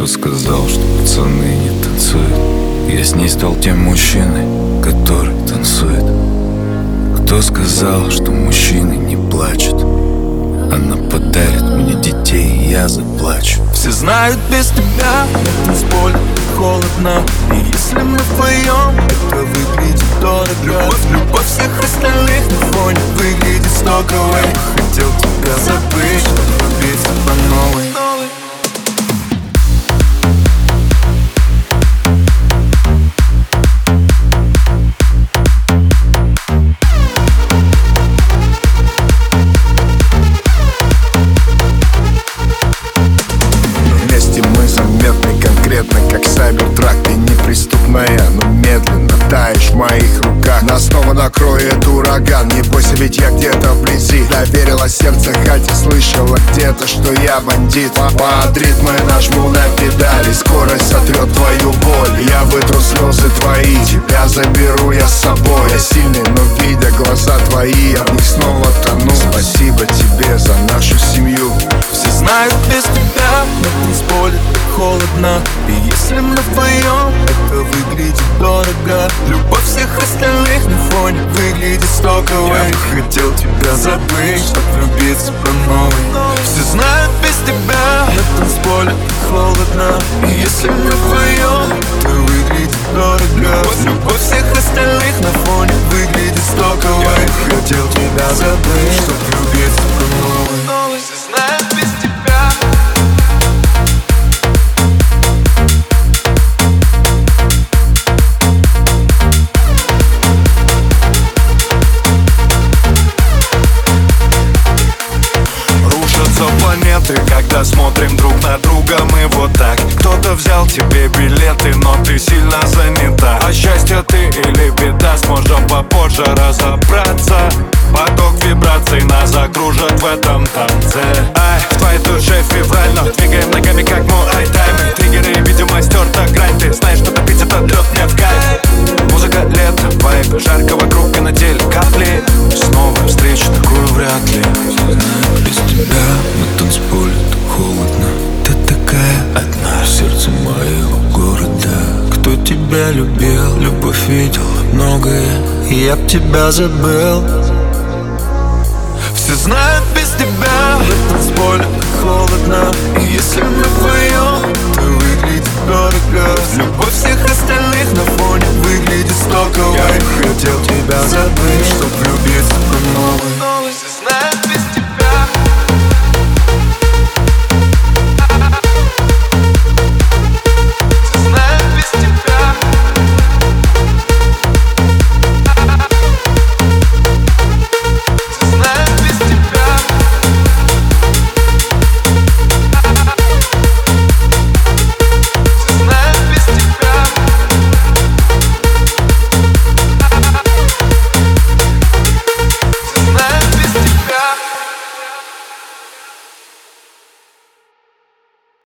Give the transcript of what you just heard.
Кто сказал, что пацаны не танцуют? Я с ней стал тем мужчиной, который танцует. Кто сказал, что мужчины не плачут? Она подарит мне детей, и я заплачу. Все знают, без тебя на танцполе холодно. И если мы вдвоем, это выглядит дорого. Любовь всех остальных на фоне выглядит стоковой. Хотел тебя забыть, чтобы влюбиться по новой. Как сайбертрак, ты неприступная, но медленно таешь в моих руках. Нас снова накроет ураган, не бойся, ведь я где-то вблизи. Доверила сердце, хотя слышала где-то, что я бандит. Под ритмы нажму на педали, скорость сотрет твою боль. Я вытру слезы твои, тебя заберу я с собой. Я сильный, но видя глаза твои, я в них снова тону. Спасибо тебе за нашу семью. Все знают, без тебя на танцполе холодно. И если мы вдвоем, это выглядит дорого. Любовь всех остальных на фоне выглядит стоковой. Я бы хотел тебя забыть, чтоб влюбиться по новой. Все знают, без тебя на танцполе холодно. И если мы вдвоем, это выглядит дорого. Любовь всех остальных на фоне выглядит стоковой. Я бы хотел тебя забыть, чтоб влюбиться по новой. Все знают, без тебя. Планеты, когда смотрим друг на друга, мы вот так. Кто-то взял тебе билеты, но ты сильно занята. А счастье ты или беда, сможем попозже разобраться. Поток вибраций нас окружит в этом танце. Ай, в твоей душе февраль, но двигаем ногами как муай-тай. Триггеры, видимо, стерта грань. Ты знаешь, что топить этот лед мне в кайф. Музыка, лето, вайб, жарко вокруг и на теле капли. Снова встречу такую вряд ли. Без тебя на танцполе так холодно. Ты такая одна в сердце моего города. Кто тебя любил, любовь видел многое, и я б тебя забыл. Все знают, без тебя на танцполе так холодно. И если